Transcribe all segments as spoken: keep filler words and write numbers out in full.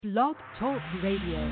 Blog Talk Radio.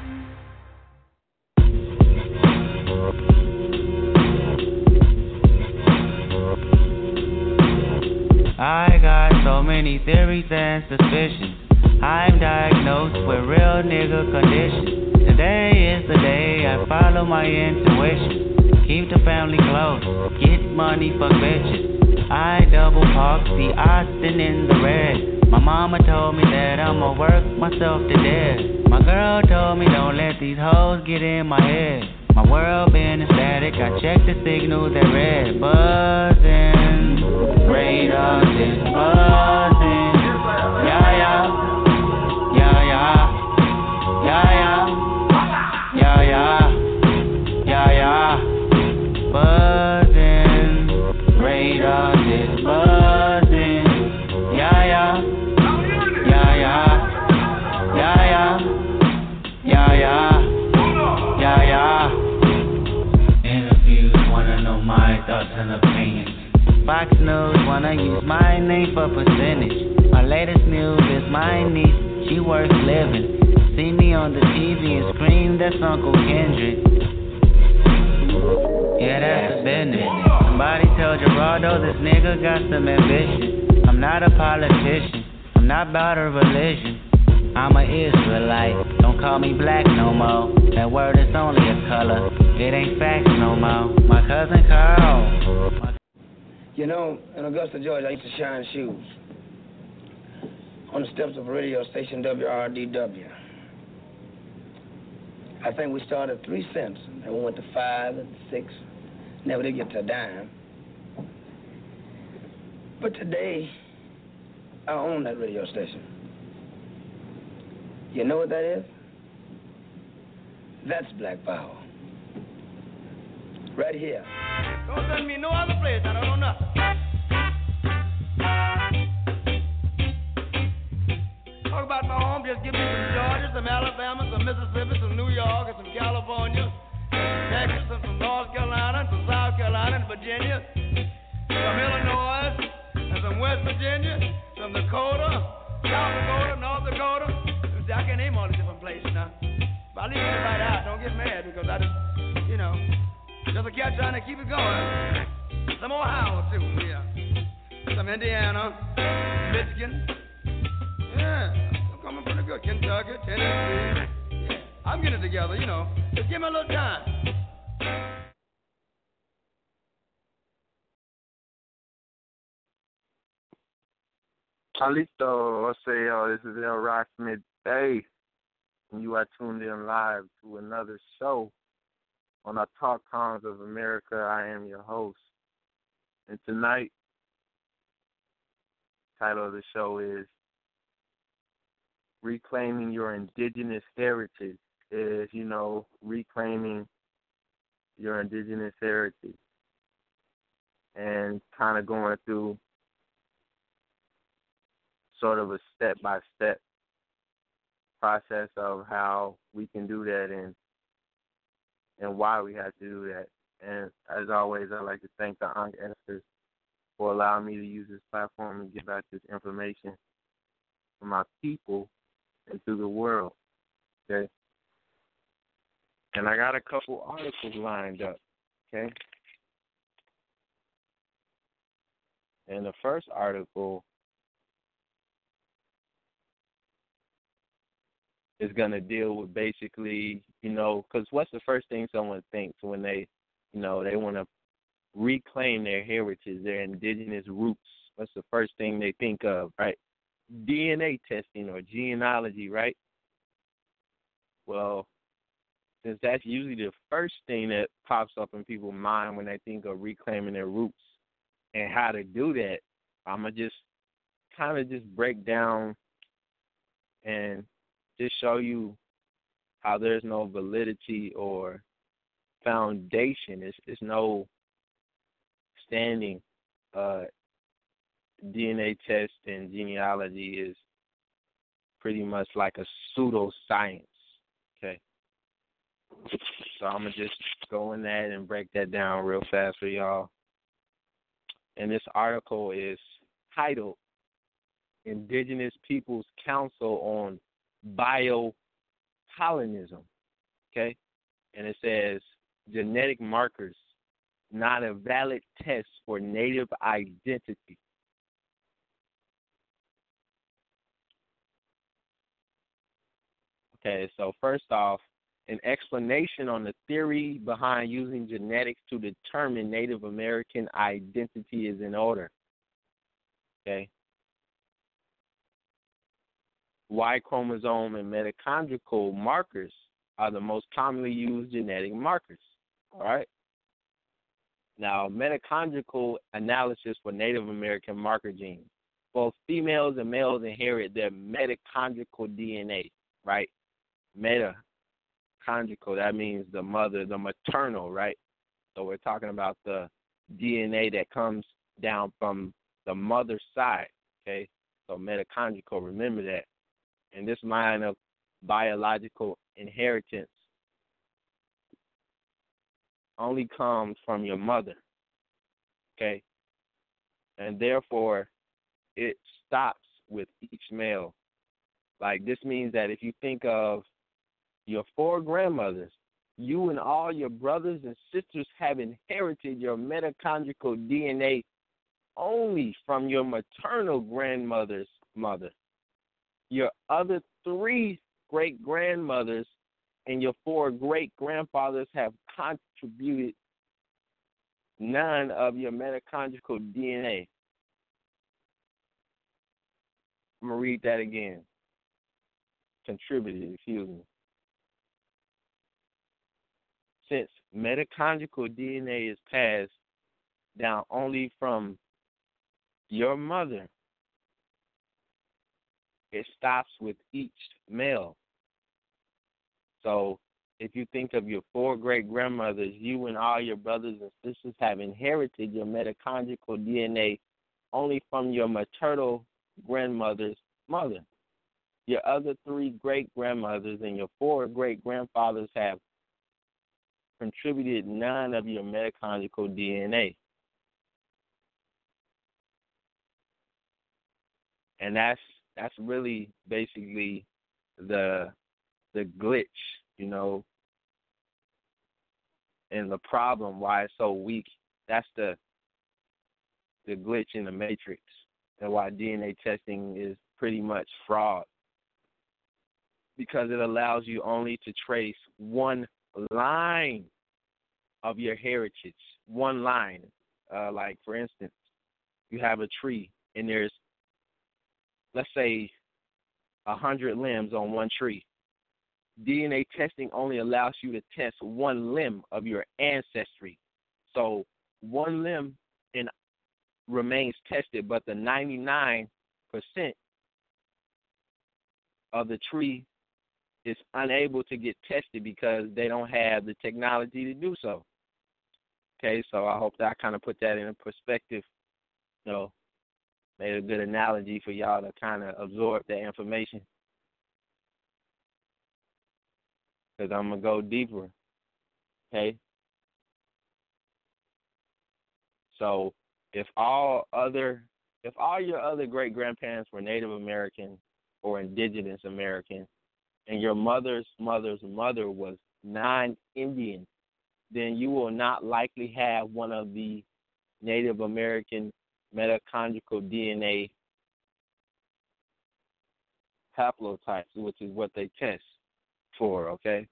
I got so many theories and suspicions. I'm diagnosed with real nigga condition. Today is the day I follow my intuition. Keep the family close, get money for bitches. I double park the Austin in the red. My mama told me that I'ma work myself to death. My girl told me don't let these hoes get in my head. My world been static, I checked the signal, they're red. Buzzing, radar is buzzing. Yeah, yeah, yeah, yeah, yeah, yeah, yeah, yeah, yeah, yeah. Buzzing, radar is buzzing. Yeah, yeah, yeah, yeah, yeah, yeah, yeah, yeah, yeah, yeah. Interviews wanna know my thoughts and opinions. Fox News wanna use my name for percentage. My latest news is my niece, she worth living. See me on the T V and scream, that's Uncle Kendrick. Yeah, that's the business. Somebody tell Gerardo this nigga got some ambition. I'm not a politician, I'm not about a religion. I'm an Israelite, don't call me black no more. That word is only a color, it ain't facts no more. My cousin Carl. My You know, in Augusta, Georgia, I used to shine shoes on the steps of a radio station, W R D W. I think we started at three cents, and we went to five and six. Never did get to a dime. But today, I own that radio station. You know what that is? That's black power. Right here. Don't send me no other place, I don't know nothing. Talk about my home, just give me some Georgia, some Alabama, some Mississippi, some New York, and some California, some Texas, and some North Carolina, and some South Carolina, and Virginia, some Illinois, and some West Virginia, some Dakota, South Dakota, North Dakota. See, I can't name all the different places now. But I leave everybody out, don't get mad, because I just, you know, just a cat trying to keep it going. Some Ohio, too, yeah. Some Indiana, Michigan. Yeah, I'm coming pretty good. Kentucky, Tennessee. Yeah, I'm getting it together, you know. Just give me a little time. Carlito, I say, uh, this is El Rocksmith Day, and you are tuned in live to another show on our Talk Cons of America. I am your host, and tonight, the title of the show is Reclaiming Your Indigenous Heritage. Is, you know, reclaiming your indigenous heritage, and kind of going through sort of a step-by-step process of how we can do that and and why we have to do that. And as always, I'd like to thank the Ankh Esther for allowing me to use this platform and give out this information for my people and through the world. Okay? And I got a couple articles lined up. Okay? And the first article is going to deal with basically, you know, because what's the first thing someone thinks when they, you know, they want to reclaim their heritage, their indigenous roots? What's the first thing they think of, right? D N A testing or genealogy, right? Well, since that's usually the first thing that pops up in people's mind when they think of reclaiming their roots and how to do that, I'm going to just kind of just break down and just show you how there's no validity or foundation. It's, it's no standing. Uh, D N A test and genealogy is pretty much like a pseudoscience. Okay. So I'm going to just go in that and break that down real fast for y'all. And this article is titled Indigenous Peoples Council on biopollinism, okay? And it says genetic markers, not a valid test for native identity. Okay, so first off, an explanation on the theory behind using genetics to determine Native American identity is in order. Okay. Y chromosome and mitochondrial markers are the most commonly used genetic markers. All right. Now, mitochondrial analysis for Native American marker genes. Both females and males inherit their mitochondrial D N A, right? Mitochondrial, that means the mother, the maternal, right? So we're talking about the D N A that comes down from the mother's side, okay? So mitochondrial, remember that. And this line of biological inheritance only comes from your mother, okay? And therefore, it stops with each male. Like, this means that if you think of your four grandmothers, you and all your brothers and sisters have inherited your mitochondrial D N A only from your maternal grandmother's mother. Your other three great-grandmothers and your four great-grandfathers have contributed none of your mitochondrial D N A. I'm going to read that again. Contributed, excuse me. Since mitochondrial D N A is passed down only from your mother, it stops with each male. So if you think of your four great-grandmothers, you and all your brothers and sisters have inherited your mitochondrial D N A only from your maternal grandmother's mother. Your other three great-grandmothers and your four great-grandfathers have contributed none of your mitochondrial D N A. And that's that's really basically the the glitch, you know, and the problem why it's so weak. That's the the glitch in the matrix, and why D N A testing is pretty much fraud, because it allows you only to trace one line of your heritage, one line. Uh, like, for instance, you have a tree, and there's, let's say, a hundred limbs on one tree. D N A testing only allows you to test one limb of your ancestry. So one limb in, remains tested, but the ninety-nine percent of the tree is unable to get tested because they don't have the technology to do so. Okay, so I hope that I kind of put that in perspective, you know, made a good analogy for y'all to kind of absorb that information. Because I'm going to go deeper, okay? So if all other, if all your other great-grandparents were Native American or indigenous American, and your mother's mother's mother was non-Indian, then you will not likely have one of the Native American mitochondrial D N A haplotypes, which is what they test for, okay?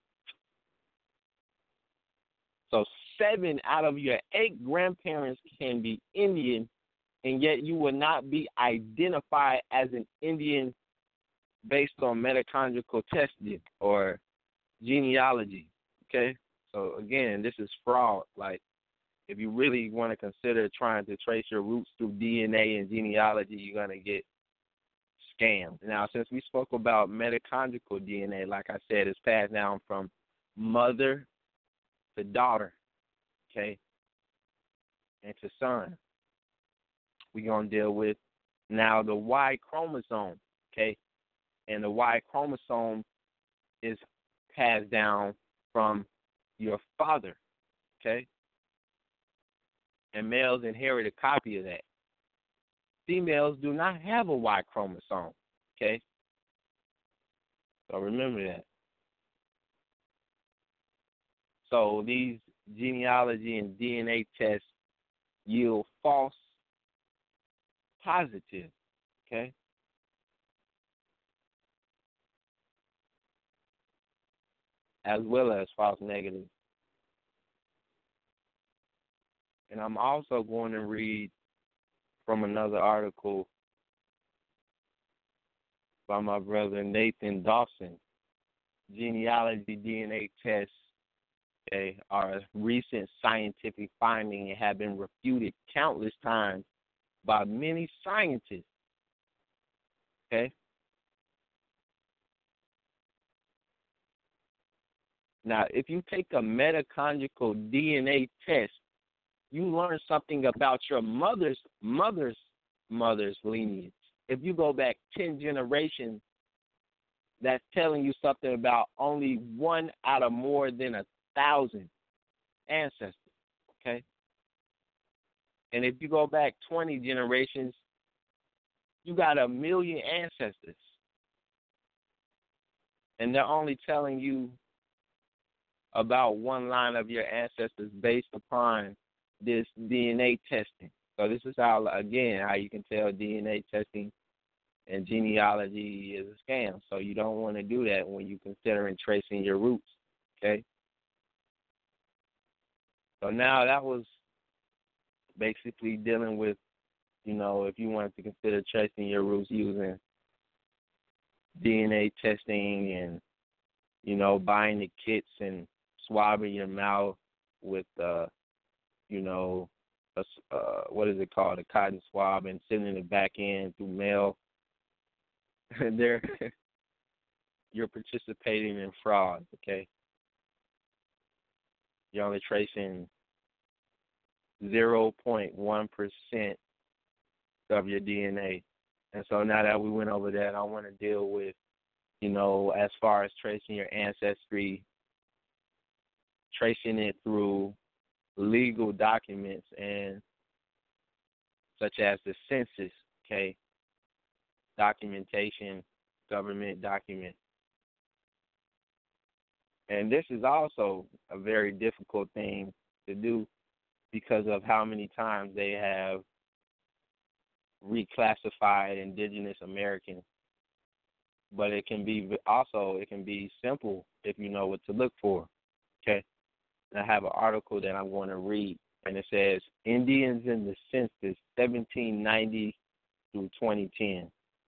So seven out of your eight grandparents can be Indian, and yet you will not be identified as an Indian based on mitochondrial testing or genealogy, okay? So, again, this is fraud. Like, if you really want to consider trying to trace your roots through D N A and genealogy, you're going to get scammed. Now, since we spoke about mitochondrial D N A, like I said, it's passed down from mother to daughter, okay, and to son. We're going to deal with now the Y chromosome, okay? And the Y chromosome is passed down from your father, okay? And males inherit a copy of that. Females do not have a Y chromosome, okay? So remember that. So these genealogy and D N A tests yield false positive, okay? As well as false negative. And I'm also going to read from another article by my brother Nathan Dawson. Genealogy D N A tests, okay, are a recent scientific finding and have been refuted countless times by many scientists. Okay? Now, if you take a mitochondrial D N A test, you learn something about your mother's mother's mother's lineage. If you go back ten generations, that's telling you something about only one out of more than a thousand ancestors, okay? And if you go back twenty generations, you got a million ancestors. And they're only telling you about one line of your ancestors based upon this D N A testing. So this is how, again, how you can tell D N A testing and genealogy is a scam. So you don't want to do that when you're considering tracing your roots, okay? So now that was basically dealing with, you know, if you wanted to consider tracing your roots using D N A testing and, you know, buying the kits and swabbing your mouth with, uh, you know, a, uh, what is it called, a cotton swab, and sending it back in through mail. There, you're participating in fraud, okay? You're only tracing zero point one percent of your D N A. And so now that we went over that, I want to deal with, you know, as far as tracing your ancestry, tracing it through legal documents and such as the census, okay? Documentation, government document. And this is also a very difficult thing to do because of how many times they have reclassified indigenous Americans. But it can be also, it can be simple if you know what to look for, okay? And I have an article that I'm going to read, and it says, Indians in the Census, seventeen ninety through twenty ten.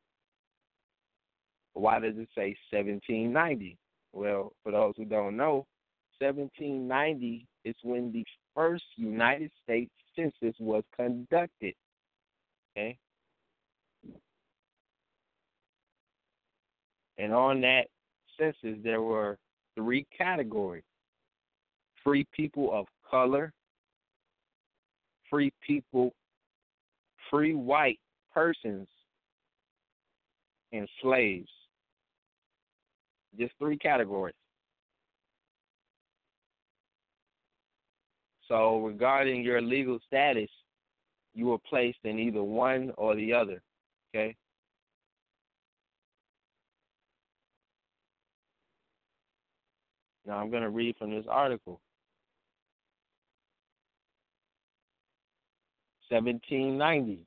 Why does it say seventeen ninety? Well, for those who don't know, seventeen ninety is when the first United States Census was conducted, okay? And on that census, there were three categories: free people of color, free people, free white persons, and slaves. Just three categories. So regarding your legal status, you were placed in either one or the other, okay? Now I'm going to read from this article. seventeen ninety.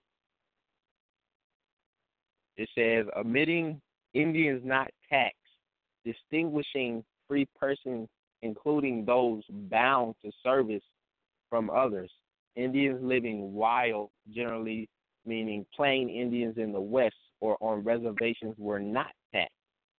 It says, omitting Indians not taxed, distinguishing free persons, including those bound to service from others. Indians living wild, generally meaning plain Indians in the West or on reservations, were not taxed.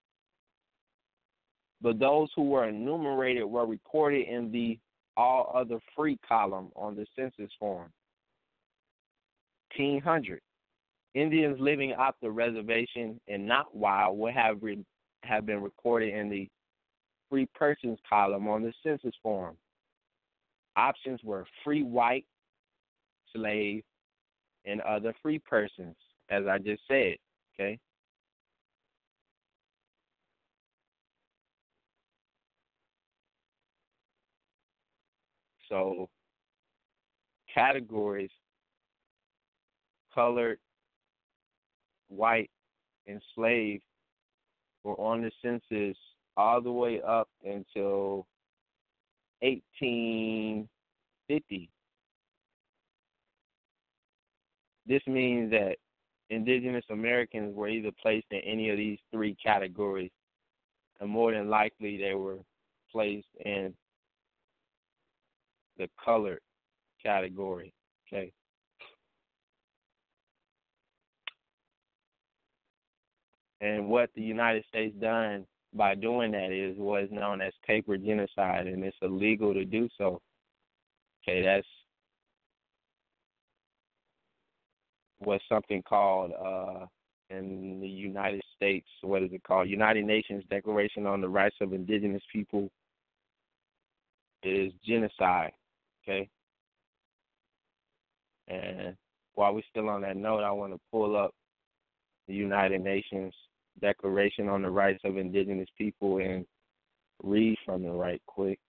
But those who were enumerated were recorded in the all other free column on the census form. eighteen hundred. Indians living off the reservation and not wild would have re- have been recorded in the free persons column on the census form. Options were free white, slave, and other free persons, as I just said, okay? So, categories: colored, white, enslaved, were on the census all the way up until eighteen fifty. This means that indigenous Americans were either placed in any of these three categories, and more than likely they were placed in the colored category, okay? And what the United States done by doing that is what is known as paper genocide, and it's illegal to do so. Okay, that's what's something called uh, in the United States, what is it called? United Nations Declaration on the Rights of Indigenous People is genocide, okay? And while we're still on that note, I want to pull up the United Nations Declaration on the Rights of Indigenous People and read from it right quick.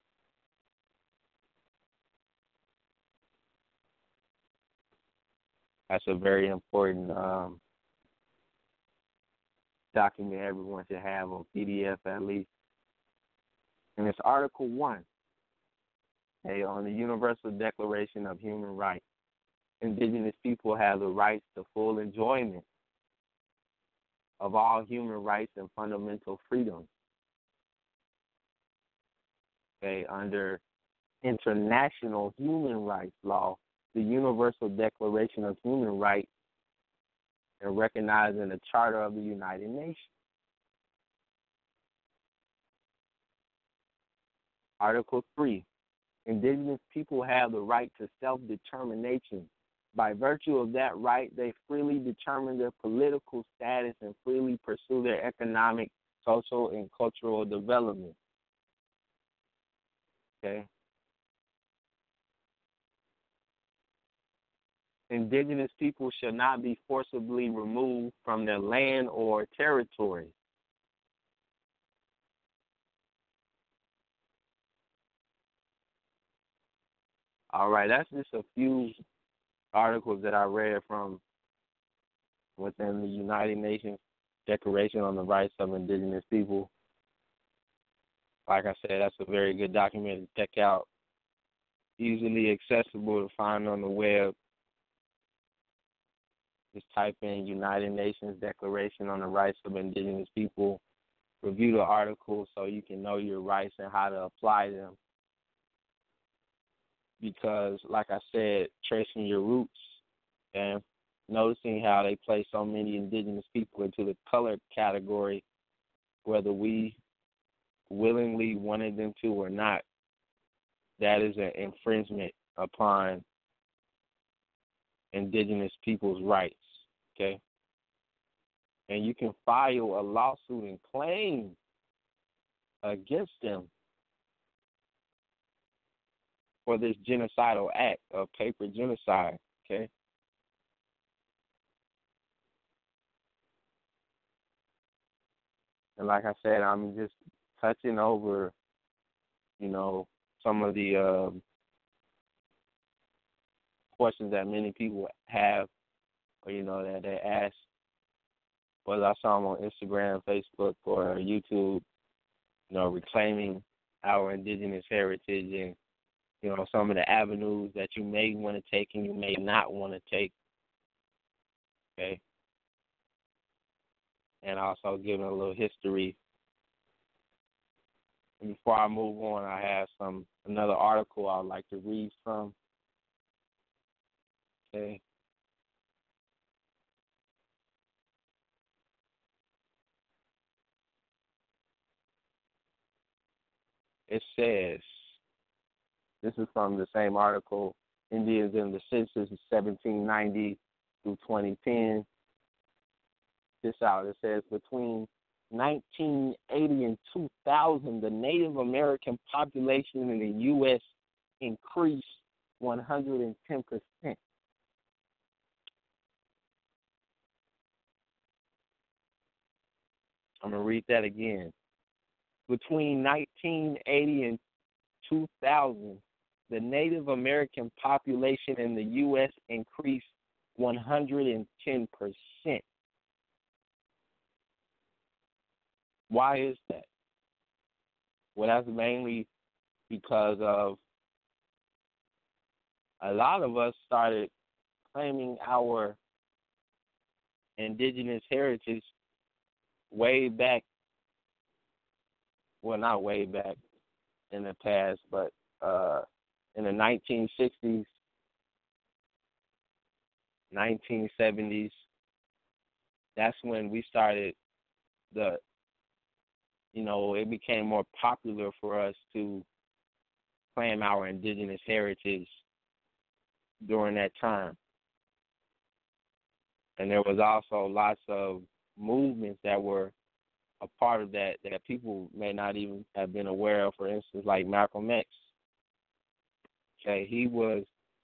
That's a very important um, document everyone should have on P D F at least. And it's Article one, okay, on the Universal Declaration of Human Rights. Indigenous people have the rights to full enjoyment of all human rights and fundamental freedoms. Okay, under international human rights law, the Universal Declaration of Human Rights, and recognized in the Charter of the United Nations. Article three, indigenous people have the right to self-determination. By virtue of that right, they freely determine their political status and freely pursue their economic, social, and cultural development. Okay? Indigenous people shall not be forcibly removed from their land or territory. All right, that's just a few articles that I read from within the United Nations Declaration on the Rights of Indigenous People. Like I said, that's a very good document to check out. Easily accessible to find on the web. Just type in United Nations Declaration on the Rights of Indigenous People. Review the article so you can know your rights and how to apply them. Because, like I said, tracing your roots and noticing how they place so many indigenous people into the colored category, whether we willingly wanted them to or not, that is an infringement upon indigenous people's rights, okay? And you can file a lawsuit and claim against them for this genocidal act of paper genocide, okay? And like I said, I'm just touching over, you know, some of the uh, questions that many people have, or, you know, that they ask, whether I saw them on Instagram, Facebook, or YouTube, you know, reclaiming our indigenous heritage and, you know, some of the avenues that you may want to take and you may not want to take, okay? And also giving a little history. And before I move on, I have some another article I'd like to read from, okay? It says, this is from the same article, Indians in the Census of seventeen ninety through twenty ten. This out, it says, between nineteen eighty and two thousand, the Native American population in the U S increased one hundred ten percent. I'm going to read that again. Between nineteen eighty and two thousand, the Native American population in the U S increased one hundred ten percent. Why is that? Well, that's mainly because of a lot of us started claiming our indigenous heritage way back, well, not way back in the past, but uh, in the nineteen sixties, nineteen seventies, that's when we started the, you know, it became more popular for us to claim our indigenous heritage during that time. And there was also lots of movements that were a part of that that people may not even have been aware of. For instance, like Malcolm X. Okay, he was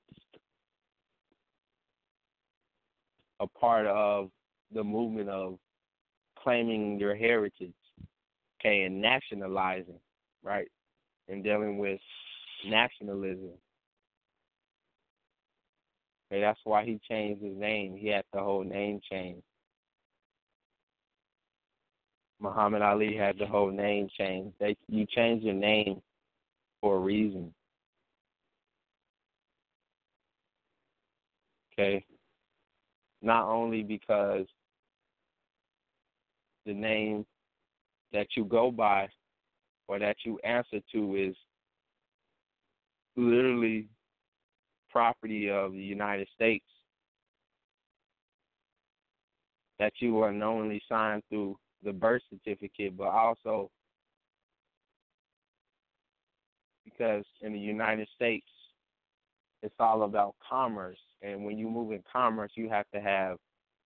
a part of the movement of claiming your heritage, okay, and nationalizing, right, and dealing with nationalism. Okay, that's why he changed his name. He had the whole name change. Muhammad Ali had the whole name change. They, you change your name for a reason. Okay? Not only because the name that you go by or that you answer to is literally property of the United States, that you are unknowingly signed through the birth certificate, but also because in the United States, it's all about commerce. And when you move in commerce, you have to have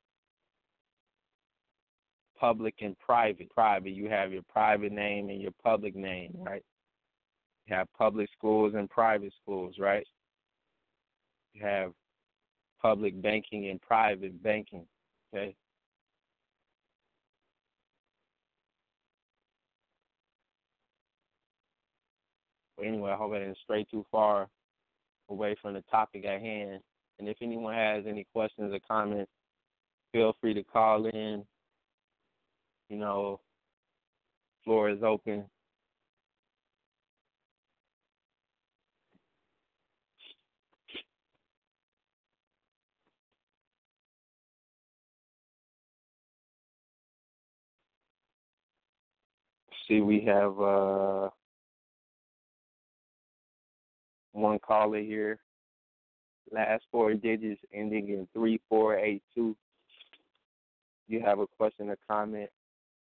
public and private. Private, you have your private name and your public name, right? You have public schools and private schools, right? You have public banking and private banking, okay? But anyway, I hope I didn't stray too far away from the topic at hand. And if anyone has any questions or comments, feel free to call in. You know, floor is open. See, we have uh, one caller here. Last four digits ending in three four eight two. You have a question or comment?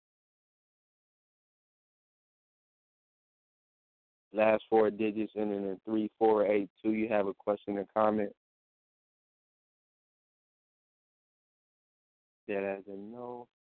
Last four digits ending in three four eight two. You have a question or comment? That as a no.